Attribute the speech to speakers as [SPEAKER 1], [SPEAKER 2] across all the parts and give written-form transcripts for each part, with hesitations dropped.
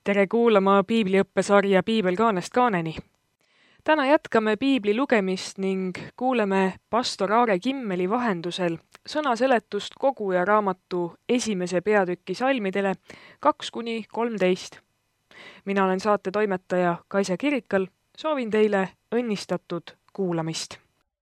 [SPEAKER 1] Tere kuulama piibliõppesarja Piibel kaanest kaaneni. Täna jätkame piibli lugemist ning kuuleme pastor Aare Kimmeli vahendusel sõnaseletust Koguja raamatu esimese peatüki salmidele 2-13. Mina olen saate toimetaja Kaisa Kirikal, soovin teile õnnistatud kuulamist.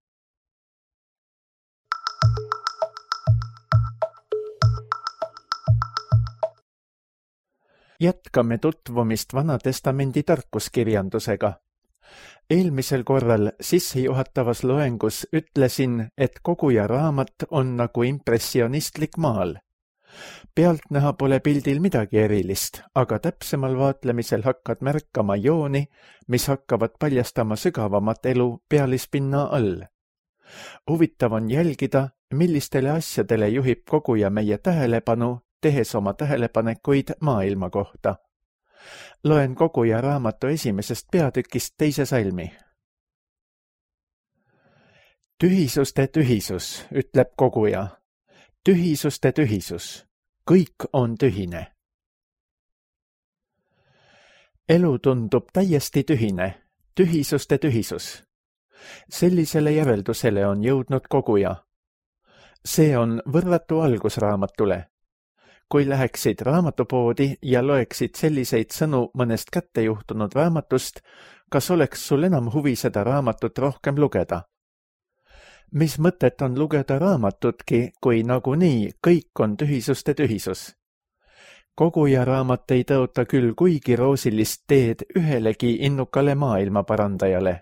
[SPEAKER 2] Jätkame tutvumist Vanatestamendi tarkuskirjandusega. Eelmisel korral sissejuhatavas loengus ütlesin, et Koguja raamat on nagu impressionistlik maal. Pealtnäha pole pildil midagi erilist, aga täpsemal vaatlemisel hakkad märkama jooni, mis hakkavad paljastama sügavamat elu pealispinna all. Huvitav on jälgida, millistele asjadele juhib Koguja meie tähelepanu, tehes oma tähelepanekuid maailma kohta. Loen Koguja raamatu esimesest peatükist 2. salmi. Tühisuste tühisus, ütleb Koguja. Tühisuste tühisus. Kõik on tühine. Elu tundub täiesti tühine. Tühisuste tühisus. Sellisele järeldusele on jõudnud Koguja. See on võrratu algus raamatule. Kui läheksid raamatupoodi ja loeksid selliseid sõnu mõnest kätte juhtunud raamatust, kas oleks sul enam huvi seda raamatut rohkem lugeda? Mis mõtet on lugeda raamatutki, kui nagunii kõik on tühisuste tühisus? Koguja raamat ei tõota küll kuigi roosilist teed ühelegi innukale maailmaparandajale.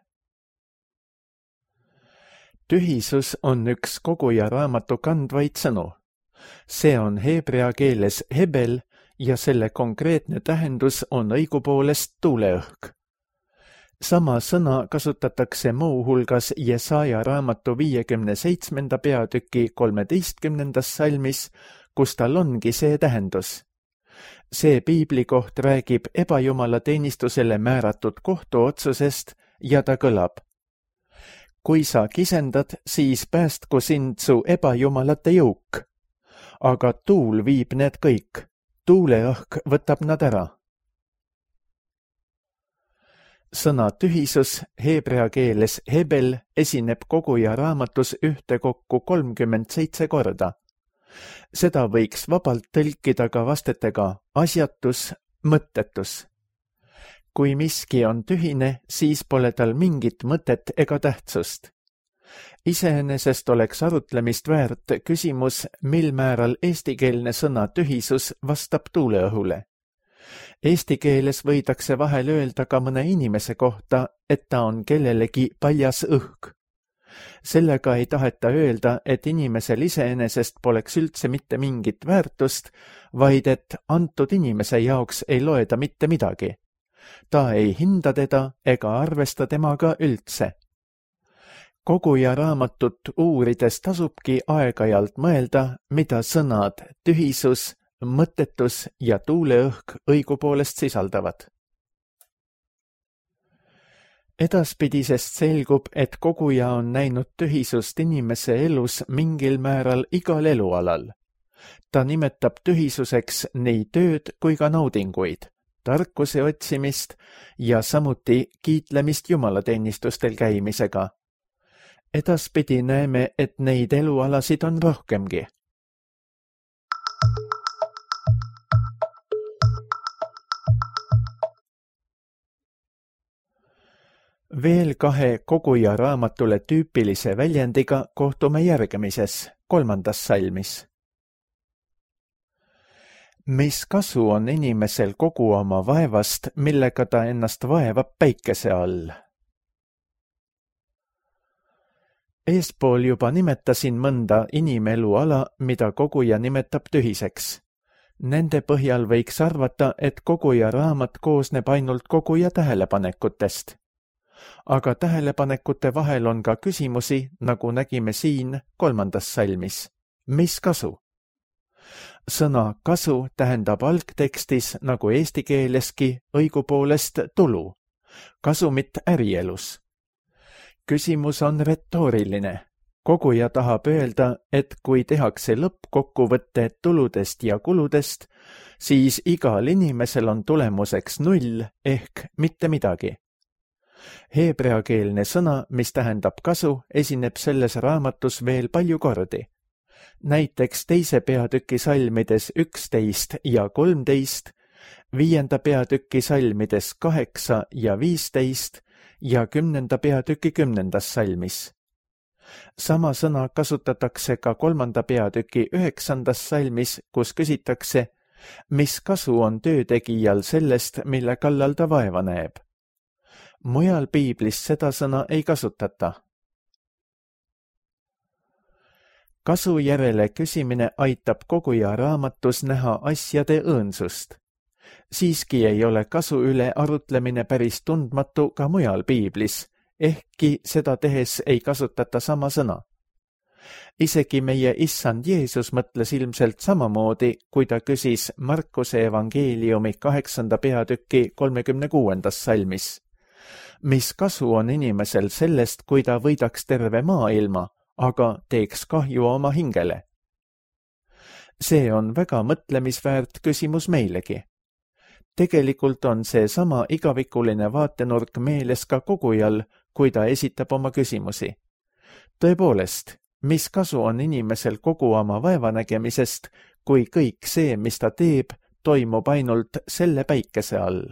[SPEAKER 2] Tühisus on üks Koguja raamatu kandvaid sõnu. See on heebrea keeles hebel ja selle konkreetne tähendus on õigupoolest tuuleõhk. Sama sõna kasutatakse muu hulgas Jesaja raamatu 57. peatüki 13. salmis, kus tal ongi see tähendus. See piiblikoht räägib ebajumala teenistusele määratud kohtuotsusest ja ta kõlab. Kui sa kisendad, siis päästku sind su ebajumalate jõuk. Aga tuul viib need kõik. Tuuleõhk võtab nad ära. Sõna tühisus heebrea keeles hebel esineb Koguja raamatus ühtekokku 37 korda. Seda võiks vabalt tõlkida ka vastetega asjatus, mõttetus. Kui miski on tühine, siis pole tal mingit mõtet ega tähtsust. Iseenesest oleks arutlemist väärt küsimus, mil määral eestikeelne sõna tühisus vastab tuuleõhule. Eesti keeles võidakse vahel öelda ka mõne inimese kohta, et ta on kellelegi paljas õhk. Sellega ei taheta öelda, et inimesel iseenesest poleks üldse mitte mingit väärtust, vaid et antud inimese jaoks ei loe ta mitte midagi. Ta ei hinda teda ega arvesta temaga üldse. Koguja raamatut uurides tasubki aeg-ajalt mõelda, mida sõnad tühisus, mõttetus ja tuuleõhk õigupoolest sisaldavad. Edaspidisest selgub, et Koguja on näinud tühisust inimese elus mingil määral igal elualal. Ta nimetab tühisuseks nii tööd kui ka naudinguid, tarkuse otsimist ja samuti kiitlemist jumalateenistustel käimisega. Edaspidi näeme, et neid elualasid on rohkemgi. Veel 2 Koguja raamatule tüüpilise väljendiga kohtume järgmises, 3. salmis. Mis kasu on inimesel kogu oma vaevast, millega ta ennast vaevab päikese all? Eespool juba nimetasin mõnda inimelu ala, mida Koguja nimetab tühiseks. Nende põhjal võiks arvata, et Koguja raamat koosneb ainult Koguja tähelepanekutest. Aga tähelepanekute vahel on ka küsimusi, nagu nägime siin 3. salmis. Mis kasu? Sõna kasu tähendab algtekstis, nagu eesti keeleski, õigupoolest tulu. Kasumit ärielus. Küsimus on retooriline. koguja tahab öelda, et kui tehakse lõppkokkuvõte tuludest ja kuludest, siis igal inimesel on tulemuseks 0 ehk mitte midagi. Heebreakeelne sõna, mis tähendab kasu, esineb selles raamatus veel palju kordi. Näiteks 2. peatüki salmides 11 ja 13, 5. peatüki salmides 8 ja 15 ja 10. peatüki 10. salmis. Sama sõna kasutatakse ka 3. peatüki 9. salmis, kus küsitakse, mis kasu on töötegijal sellest, mille kallal ta vaeva näeb. Mujal piiblis seda sõna ei kasutata. Kasu järele küsimine aitab koguja raamatus näha asjade õõnsust. Siiski ei ole kasu üle arutlemine päris tundmatu ka mujal piiblis, ehkki seda tehes ei kasutata sama sõna. Isegi meie issand Jeesus mõtles ilmselt samamoodi, kui ta küsis Markuse evangeeliumi 8. peatüki 36. salmis. Mis kasu on inimesel sellest, kui ta võidaks terve maailma, aga teeks kahju oma hingele? See on väga mõtlemisväärt küsimus meilegi. Tegelikult on see sama igavikuline vaatenurk meeles ka kogujal, kui ta esitab oma küsimusi. Tõepoolest, mis kasu on inimesel kogu oma vaevanägemisest, kui kõik see, mis ta teeb, toimub ainult selle päikese all?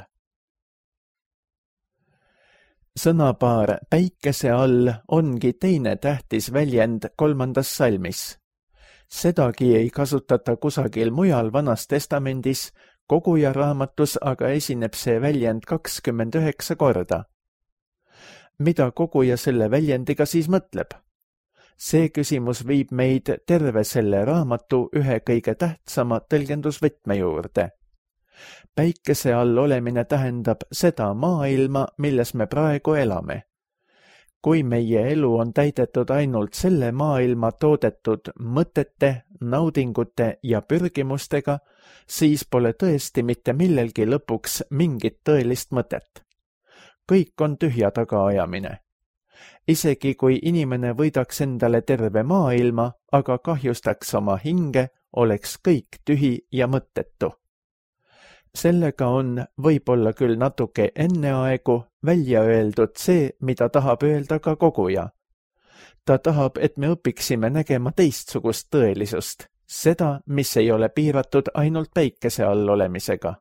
[SPEAKER 2] Sõnapaar päikese all ongi teine tähtis väljend 3. salmis. Sedagi ei kasutata kusagil mujal Vanas Testamendis, koguja raamatus aga esineb see väljend 29 korda. Mida koguja selle väljendiga siis mõtleb? See küsimus viib meid terve selle raamatu ühe kõige tähtsama tõlgendusvõtme juurde. Päikese all olemine tähendab seda maailma, milles me praegu elame. Kui meie elu on täidetud ainult selle maailma toodetud mõtete, naudingute ja pürgimustega, siis pole tõesti mitte millelgi lõpuks mingit tõelist mõtet. Kõik on tühja tagaajamine. Isegi kui inimene võidaks endale terve maailma, aga kahjustaks oma hinge, oleks kõik tühi ja mõttetu. Sellega on võib-olla küll natuke enneaegu välja öeldud see, mida tahab öelda ka koguja. Ta tahab, et me õpiksime nägema teistsugust tõelisust, seda, mis ei ole piiratud ainult päikese all olemisega.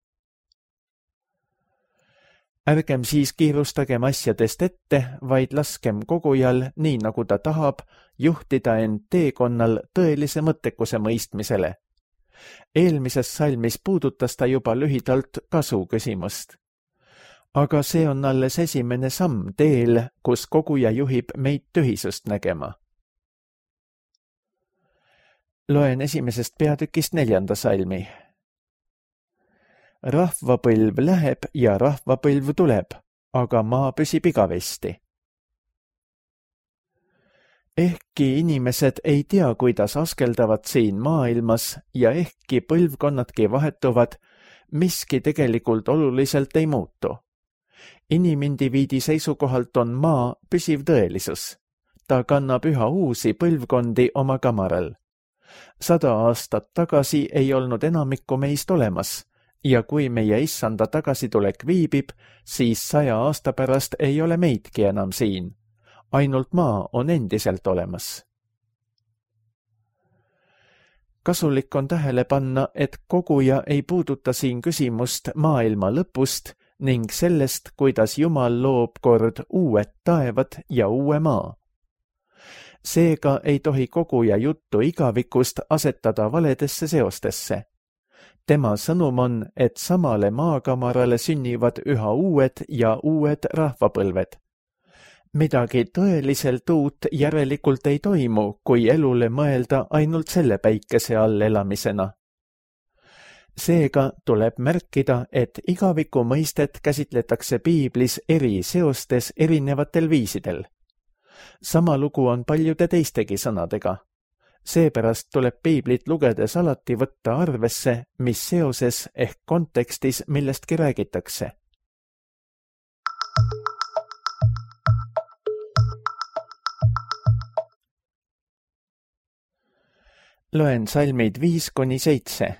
[SPEAKER 2] Ärgem siis kiirustagem asjadest ette, vaid laskem kogujal, nii nagu ta tahab, juhtida end teekonnal tõelise mõttekuse mõistmisele. Eelmises salmis puudutas ta juba lühidalt kasu küsimust. Aga see on alles esimene samm teel, kus koguja juhib meid tühisust nägema. Loen 1. peatükist 4. salmi. Rahvapõlv läheb ja rahvapõlv tuleb, aga maa püsib igavesti. Ehkki inimesed ei tea, kuidas askeldavad siin maailmas ja ehkki põlvkonnadki vahetuvad, miski tegelikult oluliselt ei muutu. Inimindiviidi seisukohalt on maa püsiv tõelisus. Ta kannab üha uusi põlvkondi oma kamaral. 100 aastat tagasi ei olnud enamikku meist olemas ja kui meie issanda tagasitulek viibib, siis 100 aasta pärast ei ole meidki enam siin. Ainult maa on endiselt olemas. Kasulik on tähele panna, et koguja ei puuduta siin küsimust maailma lõpust ning sellest, kuidas Jumal loob kord uued taevad ja uue maa. Seega ei tohi koguja juttu igavikust asetada valedesse seostesse. Tema sõnum on, et samale maakamarale sünnivad üha uued ja uued rahvapõlved. Midagi tõeliselt uut järelikult ei toimu, kui elule mõelda ainult selle päikese all elamisena. Seega tuleb märkida, et igaviku mõistet käsitletakse piiblis eri seostes erinevatel viisidel. Sama lugu on paljude teistegi sõnadega. Seepärast tuleb piiblit lugedes alati võtta arvesse, mis seoses ehk kontekstis millestki räägitakse. Loen salmid 5-7.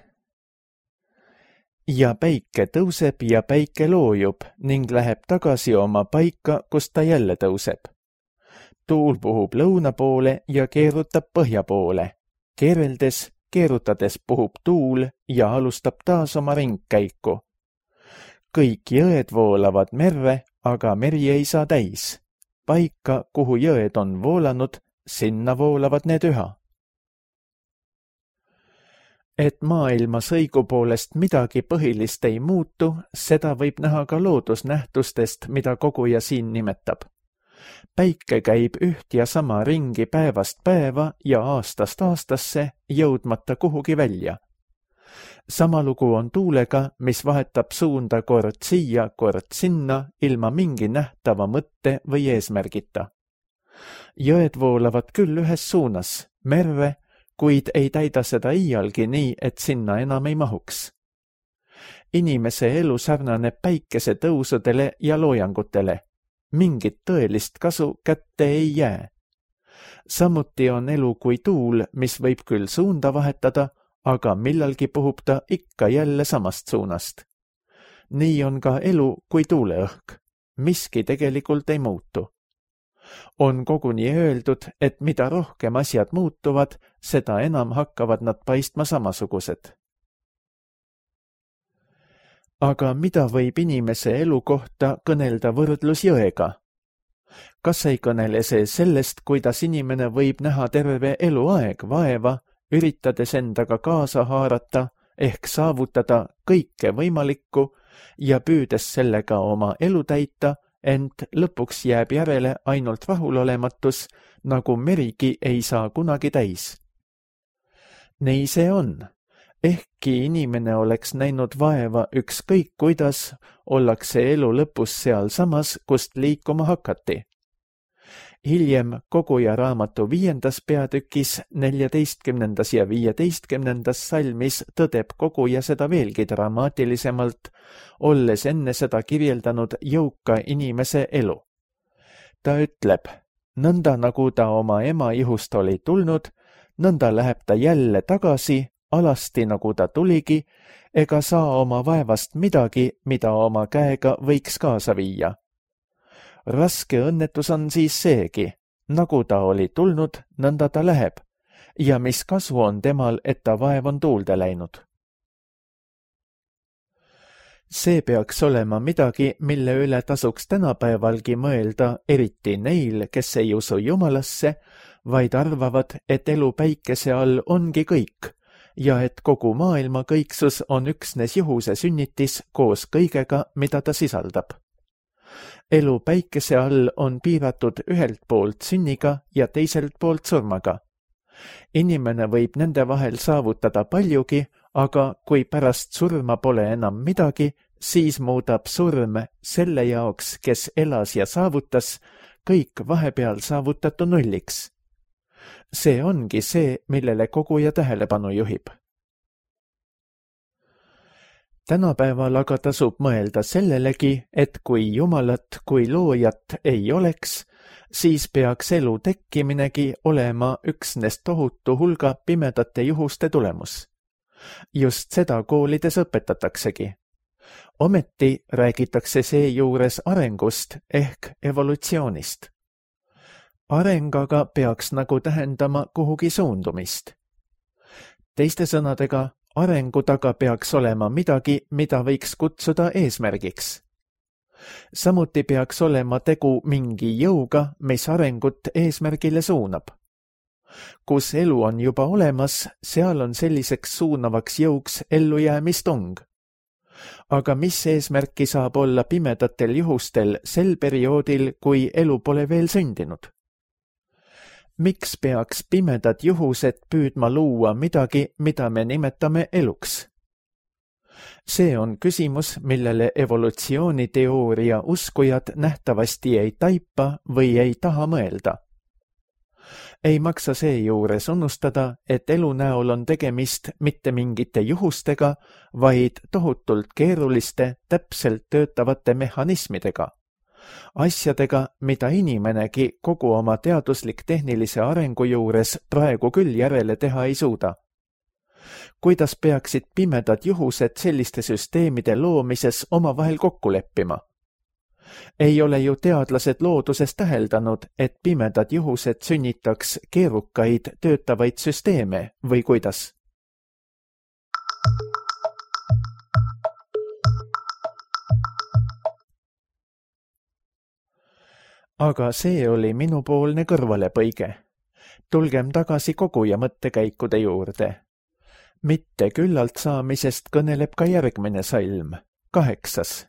[SPEAKER 2] Ja päike tõuseb ja päike loojub ning läheb tagasi oma paika, kust ta jälle tõuseb. Tuul puhub lõuna poole ja keerutab põhja poole. Keerutades puhub tuul ja alustab taas oma ringkäiku. Kõik jõed voolavad merre, aga meri ei saa täis. Paika, kuhu jõed on voolanud, sinna voolavad need üha. Et maailmas õigupoolest midagi põhilist ei muutu, seda võib näha ka loodusnähtustest, mida koguja siin nimetab. Päike käib üht ja sama ringi päevast päeva ja aastast aastasse, jõudmata kuhugi välja. Sama lugu on tuulega, mis vahetab suunda kord siia, kord sinna, ilma mingi nähtava mõtte või eesmärgita. Jõed voolavad küll ühes suunas, merre, kuid ei täida seda iialgi nii, et sinna enam ei mahuks. Inimese elu sarnaneb päikese tõusudele ja loojangutele. Mingit tõelist kasu kätte ei jää. Samuti on elu kui tuul, mis võib küll suunda vahetada, aga millalgi puhub ta ikka jälle samast suunast. Nii on ka elu kui tuuleõhk. Miski tegelikult ei muutu. On koguni öeldud, et mida rohkem asjad muutuvad, seda enam hakkavad nad paistma samasugused. Aga mida võib inimese elu kohta kõnelda võrdlus jõega? Kas ei kõnele see sellest, kuidas inimene võib näha terve eluaeg vaeva, üritades endaga kaasa haarata ehk saavutada kõike võimalikku ja püüdes sellega oma elu täita, ent lõpuks jääb järele ainult rahulolematus, nagu merigi ei saa kunagi täis. Nii see on. Ehkki inimene oleks näinud vaeva ükskõik kuidas, ollakse elu lõpus seal samas, kust liikuma hakati. Hiljem koguja raamatu 5. peatükis 14. ja 15. salmis tõdeb koguja seda veelgi dramaatilisemalt, olles enne seda kirjeldanud jõuka inimese elu. Ta ütleb, nõnda nagu ta oma ema ihust oli tulnud, nõnda läheb ta jälle tagasi, alasti nagu ta tuligi, ega saa oma vaevast midagi, mida oma käega võiks kaasa viia. Raske õnnetus on siis seegi, nagu ta oli tulnud, nõnda ta läheb, ja mis kasu on temal, et ta vaev on tuulde läinud. See peaks olema midagi, mille üle tasuks tänapäevalgi mõelda, eriti neil, kes ei usu Jumalasse, vaid arvavad, et elu päikese all ongi kõik, ja et kogu maailma kõiksus on üksnes juhuse sünnitis koos kõigega, mida ta sisaldab. Elu päikese all on piiratud ühelt poolt sünniga ja teiselt poolt surmaga. Inimene võib nende vahel saavutada paljugi, aga kui pärast surma pole enam midagi, siis muudab surm selle jaoks, kes elas ja saavutas, kõik vahepeal saavutatu nulliks. See ongi see, millele koguja tähelepanu juhib. Tänapäeval aga tasub mõelda sellelegi, et kui Jumalat kui loojat ei oleks, siis peaks elu tekkiminegi olema üksnes tohutu hulga pimedate juhuste tulemus. Just seda koolides õpetataksegi. Ometi räägitakse seejuures arengust ehk evolutsioonist. Areng aga peaks nagu tähendama kuhugi suundumist. Teiste sõnadega, arengu taga peaks olema midagi, mida võiks kutsuda eesmärgiks. Samuti peaks olema tegu mingi jõuga, mis arengut eesmärgile suunab. Kus elu on juba olemas, seal on selliseks suunavaks jõuks ellujäämistung. Aga mis eesmärki saab olla pimedatel juhustel sel perioodil, kui elu pole veel sündinud? Miks peaks pimedad juhused püüdma luua midagi, mida me nimetame eluks? See on küsimus, millele evolutsiooniteooria uskujad nähtavasti ei taipa või ei taha mõelda. Ei maksa seejuures unustada, et elu näol on tegemist mitte mingite juhustega, vaid tohutult keeruliste, täpselt töötavate mehhanismidega. Asjadega, mida inimenegi kogu oma teaduslik-tehnilise arengu juures praegu küll järele teha ei suuda. Kuidas peaksid pimedad juhused selliste süsteemide loomises omavahel kokku leppima? Ei ole ju teadlased looduses täheldanud, et pimedad juhused sünnitaks keerukaid töötavaid süsteeme või kuidas? Aga see oli minupoolne kõrvalepõige. Tulgem tagasi koguja mõttekäikude juurde. Mitte küllalt saamisest kõneleb ka järgmine salm, 8.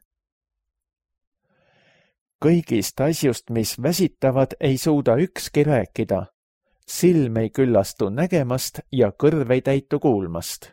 [SPEAKER 2] Kõigist asjust, mis väsitavad, ei suuda ükski rääkida. Silm ei küllastu nägemast ja kõrv ei täitu kuulmast.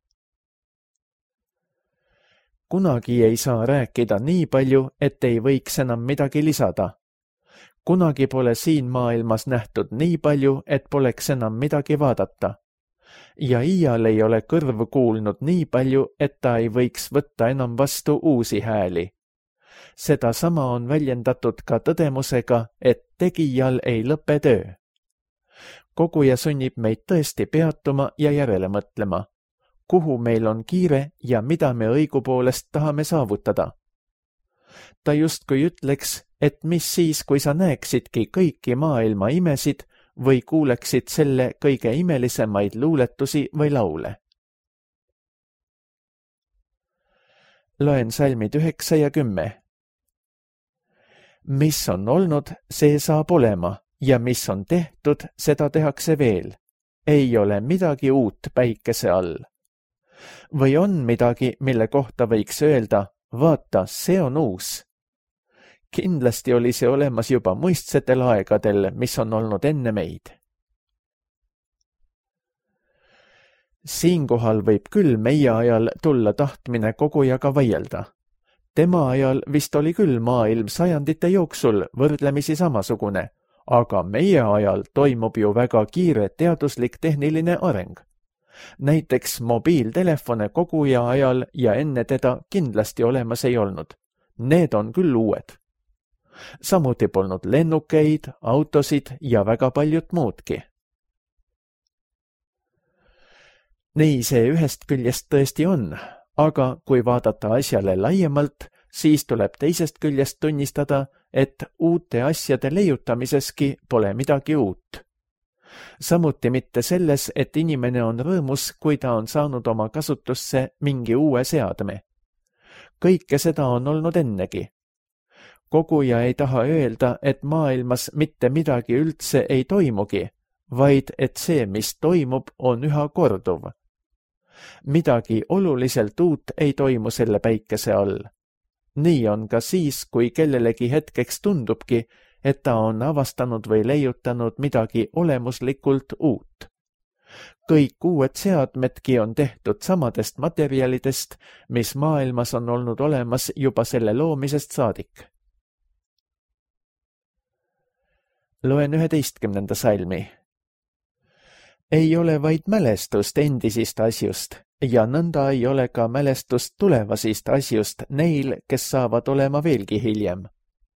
[SPEAKER 2] Kunagi ei saa rääkida nii palju, et ei võiks enam midagi lisada. Kunagi pole siin maailmas nähtud nii palju, et poleks enam midagi vaadata. Ja iial ei ole kõrv kuulnud nii palju, et ta ei võiks võtta enam vastu uusi hääli. Seda sama on väljendatud ka tõdemusega, et tegijal ei lõpe töö. Koguja sunnib meid tõesti peatuma ja järele mõtlema, kuhu meil on kiire ja mida me õigupoolest tahame saavutada. Ta justkui ütleks, et mis siis, kui sa näeksidki kõiki maailma imesid või kuuleksid selle kõige imelisemaid luuletusi või laule. Loen salmid 9 ja 10. Mis on olnud, see saab olema ja mis on tehtud, seda tehakse veel. Ei ole midagi uut päikese all. Või on midagi, mille kohta võiks öelda, vaata, see on uus. Kindlasti oli see olemas juba muistsetel aegadel, mis on olnud enne meid. Siinkohal võib küll meie ajal tulla tahtmine kogujaga vaielda. Tema ajal vist oli küll maailm sajandite jooksul võrdlemisi samasugune, aga meie ajal toimub ju väga kiire teaduslik tehniline areng. Näiteks mobiiltelefone koguja ajal ja enne teda kindlasti olemas ei olnud. Need on küll uued. Samuti polnud lennukeid, autosid ja väga paljud muudki. Nii see ühest küljest tõesti on, aga kui vaadata asjale laiemalt, siis tuleb teisest küljest tunnistada, et uute asjade leiutamiseski pole midagi uut. Samuti mitte selles, et inimene on rõõmus, kui ta on saanud oma kasutusse mingi uue seadme. Kõike seda on olnud ennegi. Koguja ei taha öelda, et maailmas mitte midagi üldse ei toimugi, vaid et see, mis toimub, on üha korduv. Midagi oluliselt uut ei toimu selle päikese all. Nii on ka siis, kui kellelegi hetkeks tundubki, et ta on avastanud või leiutanud midagi olemuslikult uut. Kõik uued seadmedki on tehtud samadest materjalidest, mis maailmas on olnud olemas juba selle loomisest saadik. Loen 11. salmi. Ei ole vaid mälestust endisist asjust ja nõnda ei ole ka mälestust tulevasist asjust neil, kes saavad olema veelgi hiljem.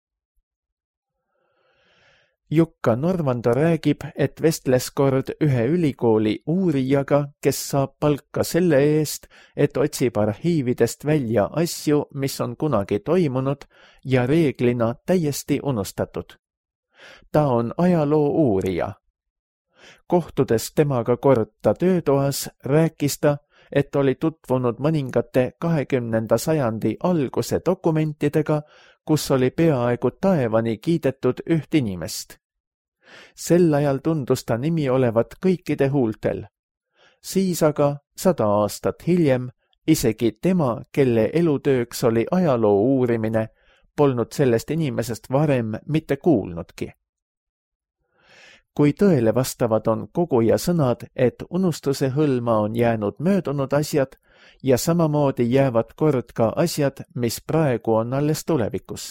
[SPEAKER 2] Jukka Norvando räägib, et vestles kord ühe ülikooli uurijaga, kes saab palka selle eest, et otsib arhiividest välja asju, mis on kunagi toimunud ja reeglina täiesti unustatud. Ta on ajaloo uurija. Kohtudes temaga kord ta töötoas, rääkis ta, et oli tutvunud mõningate 20. sajandi alguse dokumentidega, kus oli peaaegu taevani kiidetud üht inimest. Sel ajal tundus ta nimi olevat kõikide huultel. Siis aga 100 aastat hiljem isegi tema, kelle elutööks oli ajaloo uurimine, polnud sellest inimesest varem mitte kuulnudki. Kui tõele vastavad on koguja sõnad, et unustuse hõlma on jäänud möödunud asjad ja samamoodi jäävad kord ka asjad, mis praegu on alles tulevikus.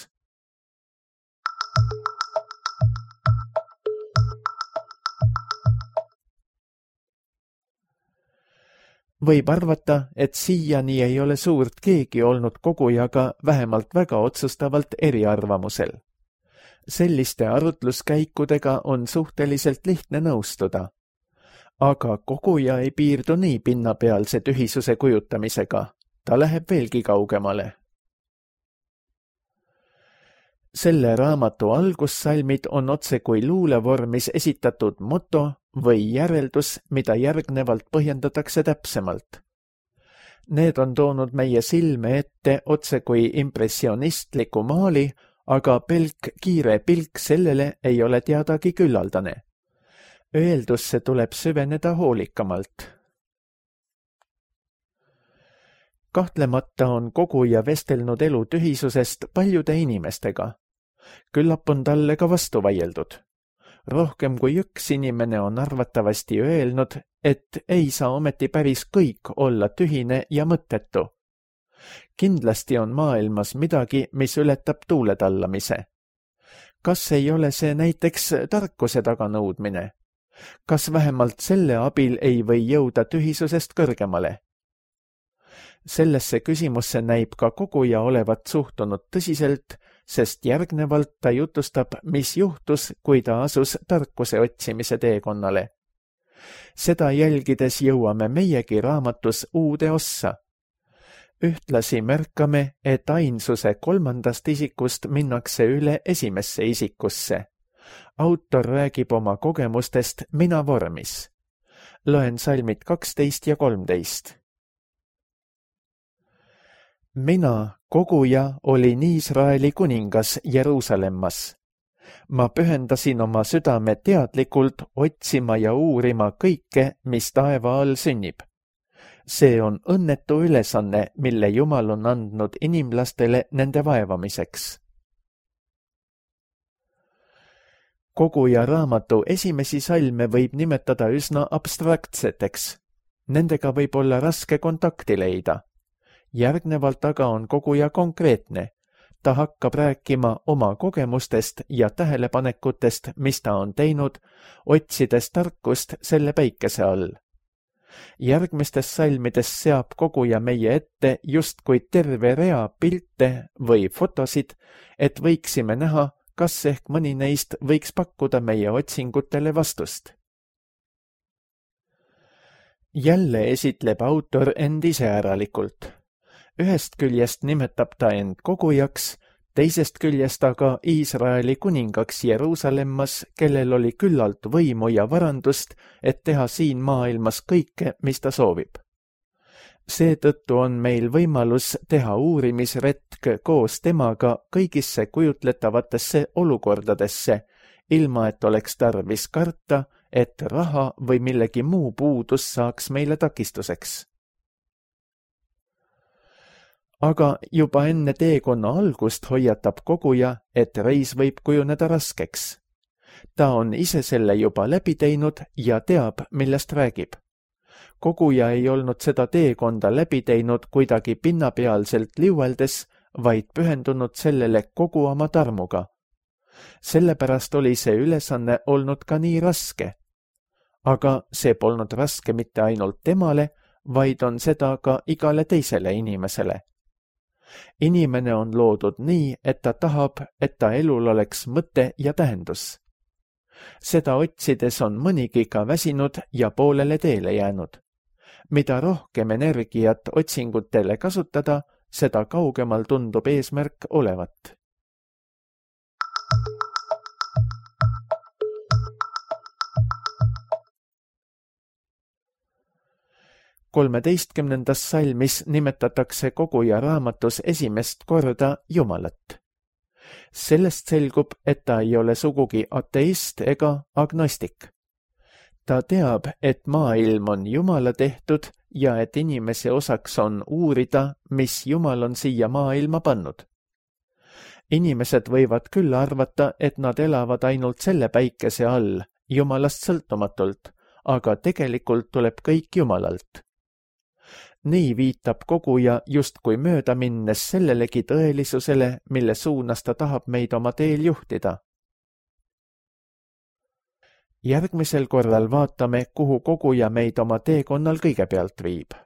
[SPEAKER 2] Võib arvata, et siiani ei ole suurt keegi olnud kogujaga vähemalt väga otsustavalt eriarvamusel. Selliste arutluskäikudega on suhteliselt lihtne nõustuda. aga koguja ei piirdu nii pinnapealse tühisuse kujutamisega, ta läheb veelgi kaugemale. Selle raamatu algussalmid on otse kui luulevormis esitatud moto või järeldus, mida järgnevalt põhjendatakse täpsemalt. Need on toonud meie silme ette otse kui impressionistliku maali, aga pelk kiire pilk sellele ei ole teadagi küllaldane. Öeldusse tuleb süveneda hoolikamalt. Kahtlemata on koguja vestelnud elu tühisusest paljude inimestega. Küllap on talle ka vastu vaieldud. Rohkem kui üks inimene on arvatavasti öelnud, et ei saa ometi päris kõik olla tühine ja mõttetu. Kindlasti on maailmas midagi, mis ületab tuuletallamise. Kas ei ole see näiteks tarkuse taganõudmine? Kas vähemalt selle abil ei või jõuda tühisusest kõrgemale? Sellesse küsimusse näib ka koguja olevat suhtunud tõsiselt, sest järgnevalt ta jutustab, mis juhtus, kui ta asus tarkuse otsimise teekonnale. Seda jälgides jõuame meiegi raamatus uude ossa. Ühtlasi märkame, et ainsuse 3. isikust minnakse üle 1. isikusse. Autor räägib oma kogemustest mina vormis. Loen salmid 12 ja 13. Mina, koguja, olin Iisraeli kuningas Jeruusalemmas. Ma pühendasin oma südame teadlikult otsima ja uurima kõike, mis taeva all sünnib. See on õnnetu ülesanne, mille Jumal on andnud inimlastele nende vaevamiseks. Koguja raamatu esimesi salme võib nimetada üsna abstraktseteks. Nendega võib olla raske kontakti leida. Järgnevalt aga on koguja konkreetne. Ta hakkab rääkima oma kogemustest ja tähelepanekutest, mis ta on teinud, otsides tarkust selle päikese all. Järgmistes salmides seab koguja meie ette justkui terve rea pilte või fotosid, et võiksime näha, kas ehk mõni neist võiks pakkuda meie otsingutele vastust. Jälle esitleb autor end iseäralikult. Ühest küljest nimetab ta end kogujaks, teisest küljest aga Iisraeli kuningaks Jeruusalemmas, kellel oli küllalt võimu ja varandust, et teha siin maailmas kõike, mis ta soovib. Seetõttu on meil võimalus teha uurimisretk koos temaga kõigisse kujutletavatesse olukordadesse, ilma et oleks tarvis karta, et raha või millegi muu puudus saaks meile takistuseks. Aga juba enne teekonna algust hoiatab koguja, et reis võib kujuneda raskeks. Ta on ise selle juba läbi teinud ja teab, millest räägib. Koguja ei olnud seda teekonda läbi teinud kuidagi pinnapealselt liueldes, vaid pühendunud sellele kogu oma tarmuga. Sellepärast oli see ülesanne olnud ka nii raske. Aga see polnud raske mitte ainult temale, vaid on seda ka igale teisele inimesele. Inimene on loodud nii, et ta tahab, et ta elul oleks mõte ja tähendus. Seda otsides on mõnigi ka väsinud ja poolele teele jäänud. Mida rohkem energiat otsingutele kasutada, seda kaugemal tundub eesmärk olevat. Kolmeteistkümnendas salmis nimetatakse koguja raamatus esimest korda Jumalat. Sellest selgub, et ta ei ole sugugi ateist ega agnostik. Ta teab, et maailm on Jumala tehtud ja et inimese osaks on uurida, mis Jumal on siia maailma pannud. Inimesed võivad küll arvata, et nad elavad ainult selle päikese all, Jumalast sõltumatult, aga tegelikult tuleb kõik Jumalalt. Nii viitab koguja justkui mööda minnes sellelegi tõelisusele, mille suunas ta tahab meid oma teel juhtida. Järgmisel korral vaatame, kuhu koguja meid oma teekonnal kõigepealt viib.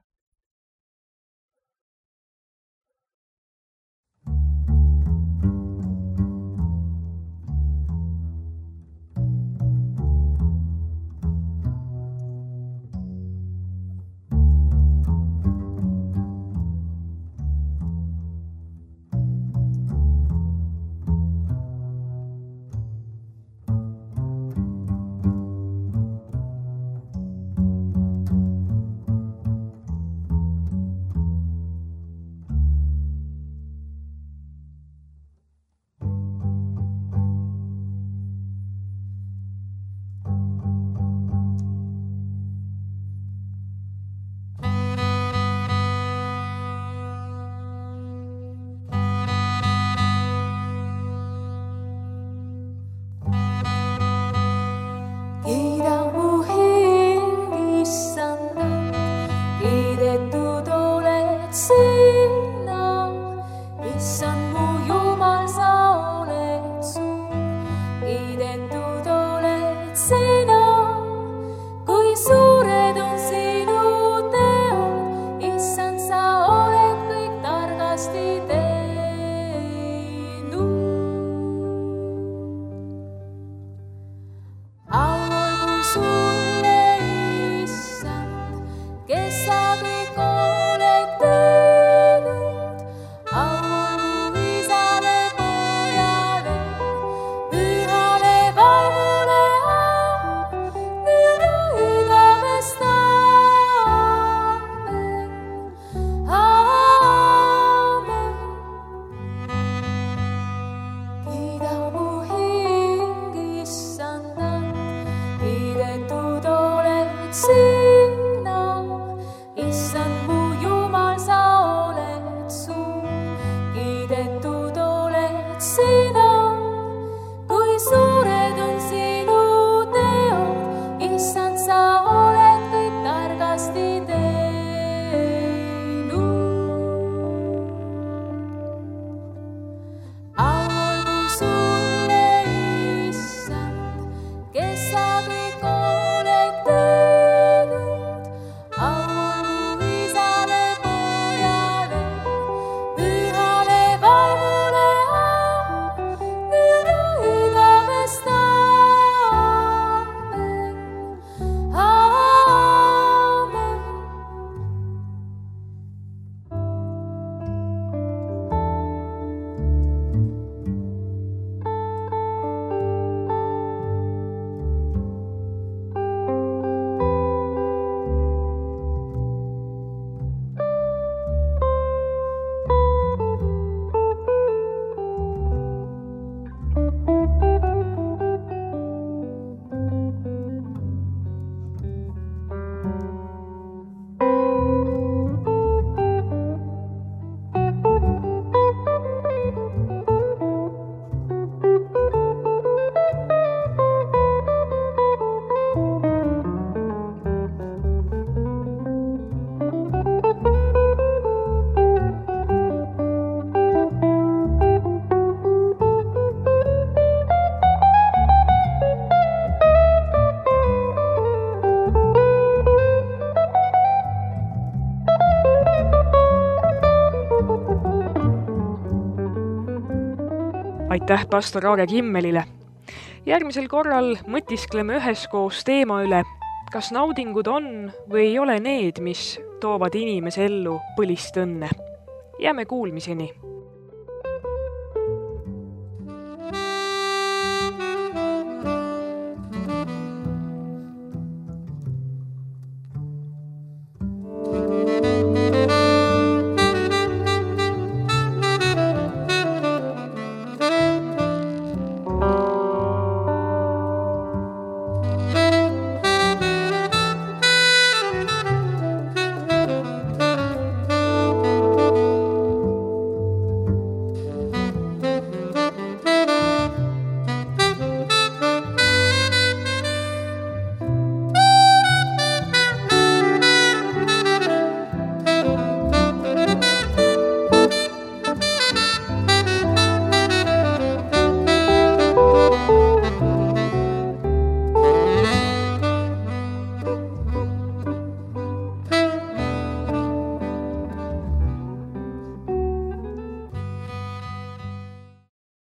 [SPEAKER 3] sina, kui suured on sinu teod, issand, sa oled kõik targasti teinud. Au olgu sulle, issand, kes sa kõik oled teinud. Au olgu Isale, Pojale, Pühale Vaimule au, nüüd ja igavest. Aamen. Aamen.
[SPEAKER 1] Aitäh pastor Aare Kimmelile. Järgmisel korral mõtiskleme üheskoos teema üle, kas naudingud on või ei ole need, mis toovad inimese ellu põlist õnne. Jääme kuulmiseni.